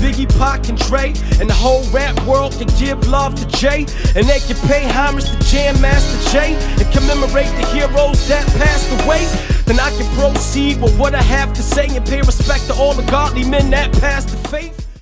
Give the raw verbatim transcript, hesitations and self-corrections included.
Biggie, Pac, and Dre, and the whole rap world can give love to Jay, and they can pay homage to Jam Master Jay, and commemorate the heroes that passed away. Then I can proceed with what I have to say and pay respect to all the godly men that passed the faith.